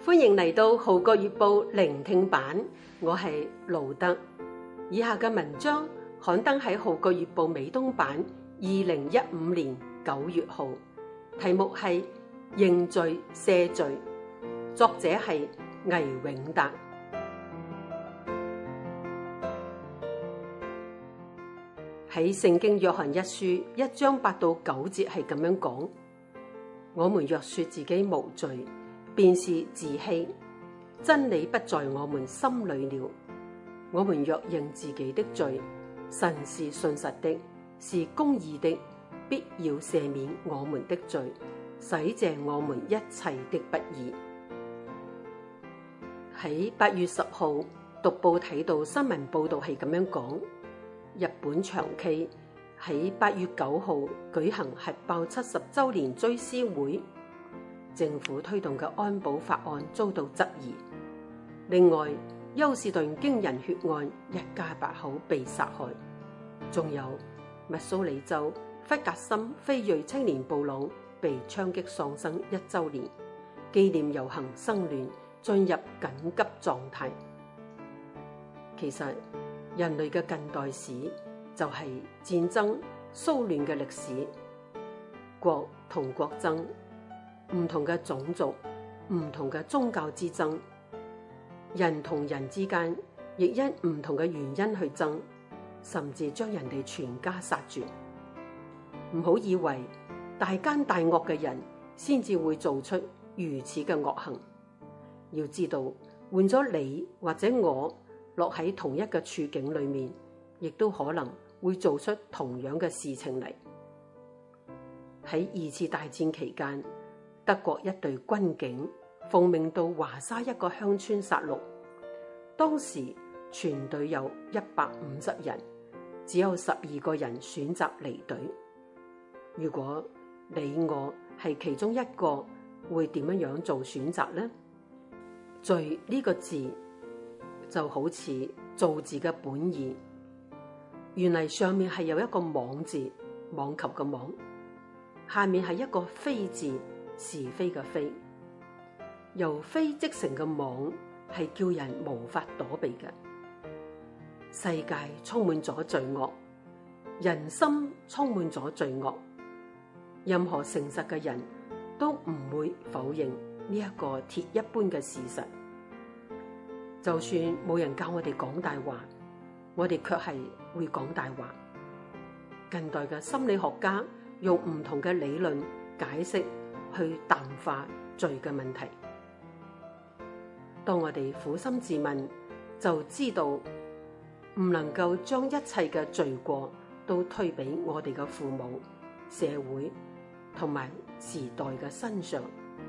歡迎嚟到《號角月報》聆聽版，我係盧德。以下嘅文章刊登喺《號角月報》美東版2015年9月號，題目係認罪赦罪，作者係倪永達。喺聖經約翰一書1章8到9節係咁樣講：我們若說自己無罪，便是自欺，真理不在我們心裏了。我們若認自己的罪，神是信實的，是公義的，必要赦免我們的罪，洗淨我們一切的不義。喺8月10號讀報睇到新聞報道係咁樣講：日本長崎喺8月9號舉行核爆70週年追思會，政府推動嘅安保法案遭到質疑。另外，休士頓驚人血案一家8口被殺害，仲有密蘇里州弗格森非裔青年布朗被槍擊喪生1週年，紀念遊行生亂進入緊急狀態。其實人類嘅近代史就係戰爭、騷亂嘅歷史，國同國爭，唔同嘅種族、唔同嘅宗教之爭，人同人之間亦因唔同嘅原因去爭，甚至將人哋全家殺絕。唔好以為大奸大惡嘅人先至會做出如此嘅惡行，要知道換咗你或者我落喺同一個處境裏面，亦都可能會做出同樣嘅事情嚟。喺2次大戰期間，德國一隊軍警奉命到華沙一個鄉村殺戮，當時全隊有150人，只有12個人選擇離隊。如果你我係其中一個，會點樣做選擇呢？罪呢個字就好似造字嘅本意，原嚟上面係有一個網字，網球嘅網，下面係一個非字，是非嘅非。由非即成嘅網係叫人無法躲避嘅。世界充滿咗罪惡，人心充滿咗罪惡，任何誠實嘅人都唔會否認呢一個鐵一般嘅事實。就算冇人教我哋講大話，我哋卻係會講大話。近代嘅心理學家用唔同嘅理論解釋去淡化罪嘅問題。當我哋苦心自問，就知道唔能夠將一切嘅罪過都推俾我哋嘅父母、社會同埋時代嘅身上。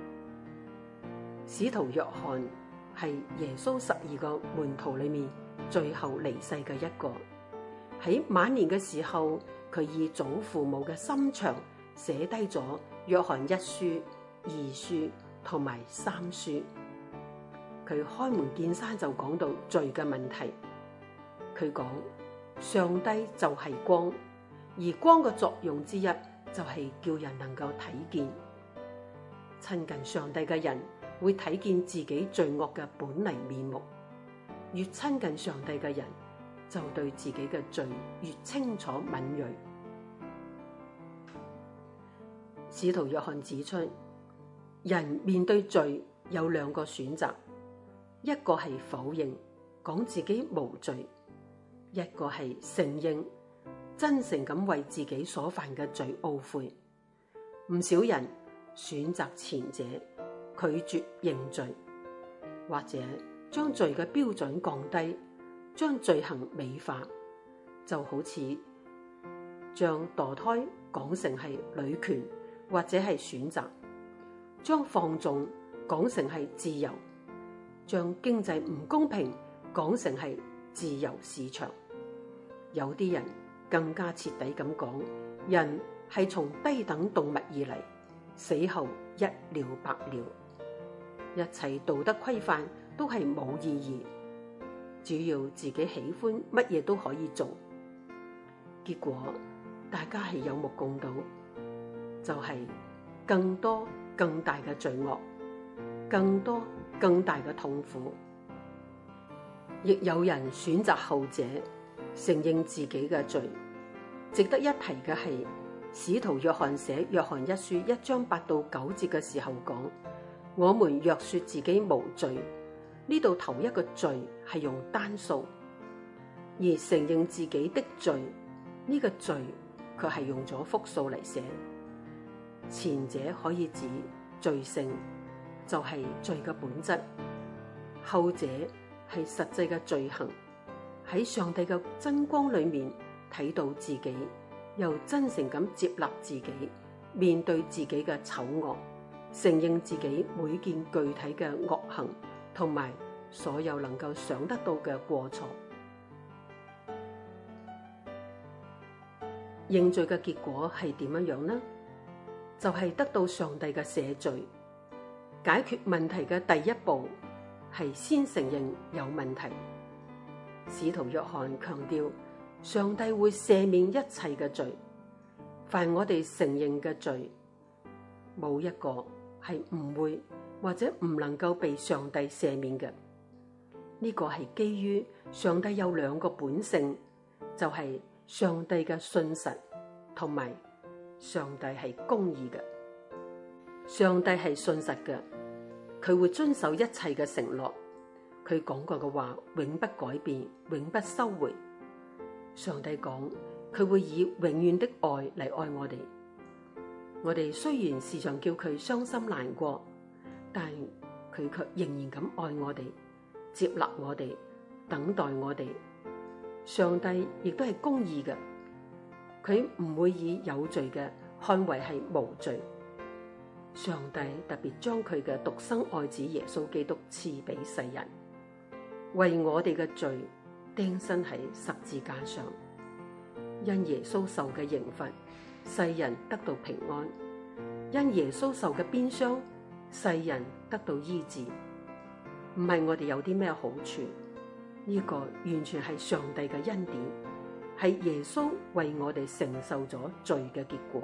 使徒約翰係耶穌12個門徒裏面最後離世嘅一個。喺晚年嘅時候，佢以祖父母嘅心腸寫低咗約翰1書、2書同埋3書。佢開門見山就講到罪嘅問題。佢講上帝就係光，而光嘅作用之一就係叫人能夠睇見。親近上帝嘅人會睇見自己罪惡嘅本嚟面目，越親近上帝嘅人就對自己嘅罪越清楚敏銳。使徒約翰指出，人面對罪有2個選擇，一個係否認，講自己無罪；一個係承認，真誠咁為自己所犯嘅罪懊悔。唔少人選擇前者，拒絕認罪，或者將罪嘅標準降低，將罪行美化，就好似將墮胎講成係女權或者係選擇，將放縱講成係自由，將經濟唔公平講成係自由市場。有啲人更加徹底咁講，人係從低等動物而嚟，死後一了百了。一切道德規範都係冇意義，只要自己喜歡，乜嘢都可以做。結果大家係有目共睹，就係更多更大嘅罪惡，更多更大嘅痛苦。亦有人選擇後者，承認自己嘅罪。值得一提嘅係，使徒約翰寫約翰一書1章8到9節嘅時候講：我們若說自己無罪，呢度頭一個罪係用單數，而承認自己的罪，呢個罪卻係用咗複數嚟寫。前者可以指罪性，就係罪嘅本質；後者係實際嘅罪行，喺上帝嘅真光裏面睇到自己，又真誠咁接納自己，面對自己嘅醜惡，承認自己每件具體嘅惡行，同埋所有能夠想得到嘅過錯。認罪嘅結果係點樣呢？就係得到上帝嘅赦罪。解決問題嘅第一步係先承認有問題。使徒約翰強調，上帝會赦免一切嘅罪，凡我哋承認嘅罪，冇一個係唔會或者唔能夠被上帝赦免嘅。呢個係基於上帝有兩個本性，就係上帝嘅信實同埋上帝係公義嘅。上帝係信實嘅，佢會遵守一切嘅承諾，佢講過嘅話永不改變，永不收回。上帝講佢會以永遠的愛嚟愛我哋。我哋雖然時常叫佢傷心難過，但佢卻仍然咁愛我哋，接納我哋，等待我哋。上帝亦都係公義嘅，佢唔會以有罪嘅看為係無罪。上帝特別將佢嘅獨生愛子耶穌基督賜俾世人，為我哋嘅罪釘身喺十字架上。因耶穌受嘅刑罰，世人得到平安；因耶穌受嘅鞭傷，世人得到醫治。唔係我哋有啲咩好處，呢個完全係上帝嘅恩典，係耶穌為我哋承受咗罪嘅結果。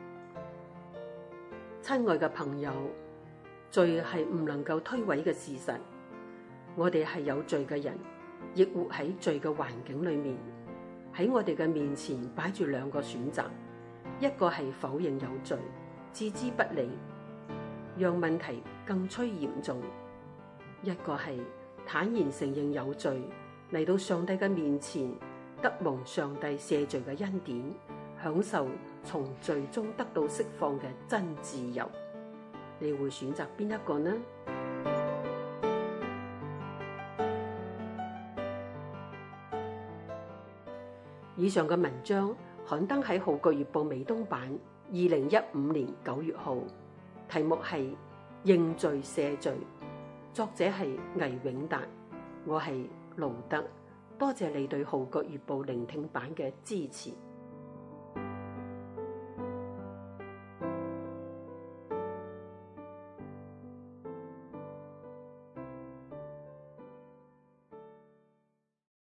親愛嘅朋友，罪係唔能夠推諉嘅事實。我哋係有罪嘅人，亦活喺罪嘅環境裏面。喺我哋嘅面前擺住兩個選擇，一個係否認有罪，置之不理，讓問題更趨嚴重；一個係坦然承認有罪，嚟到上帝嘅面前，得蒙上帝赦罪嘅恩典，享受從罪中得到釋放嘅真自由。你會選擇邊一個呢？以上嘅文章刊登喺《號角月報》美東版2015年9月號，題目係認罪赦罪，作者係魏永達，我係盧德，多謝你對《號角月報》聆聽版嘅支持。